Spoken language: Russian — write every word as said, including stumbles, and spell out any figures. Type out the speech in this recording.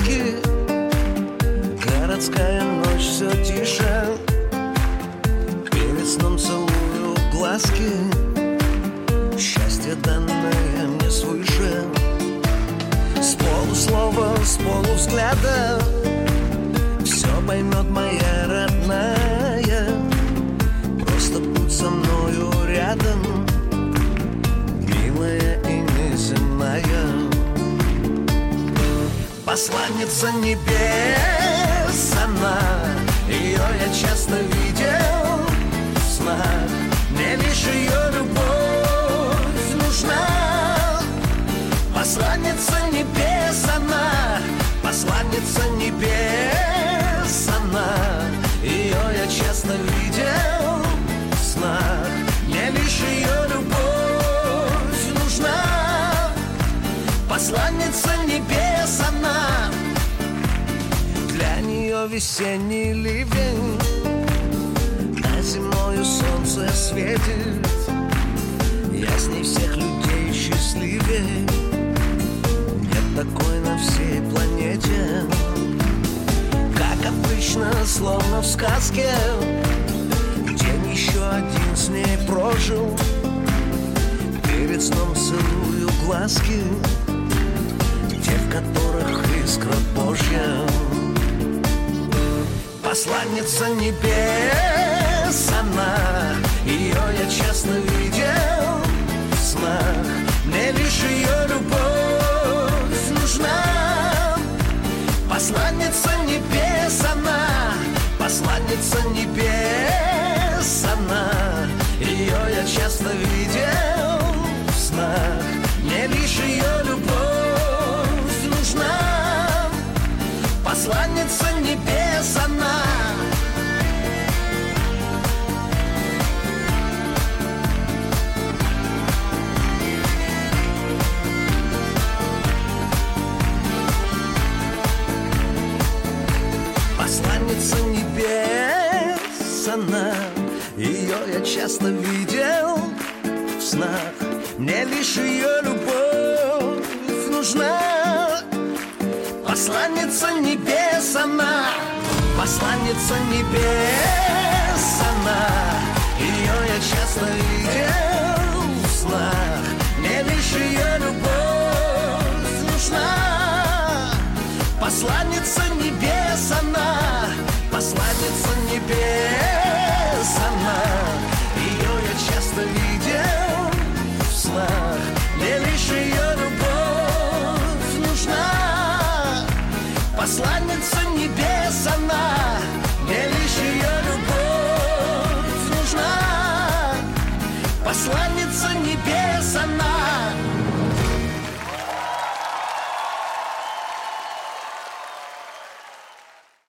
краски. Городская ночь все тише, перед сном целую глазки. Счастье, данное мне свыше, с полуслова, с полувзгляда все поймет моя родная. Просто будь со мною рядом, милая и неземная. Посланница небес она, ее я часто видел в снах. Мне лишь ее любовь нужна. Посланница небес она, посланница небес она, ее я часто видел в снах. Мне лишь ее любовь нужна. Посланница небес она, для нее весенний ливень, а зимою солнце светит. Я с ней всех людей счастливее, нет такой на всей планете. Как обычно, словно в сказке, день еще один с ней прожил. Перед сном целую глазки, те, в которых искра Божья. Посланница небес она, ее я часто видел в снах. Мне лишь ее любовь нужна. Посланница небес она, посланница небес она, ее я часто видел в снах. Мне лишь ее любовь нужна. Посланница небес она. Посланница небес она, ее я часто видел в снах. Мне лишь ее любовь нужна. Посланница небес она, посланница небес она, ее я часто видел в снах. Мне лишь ее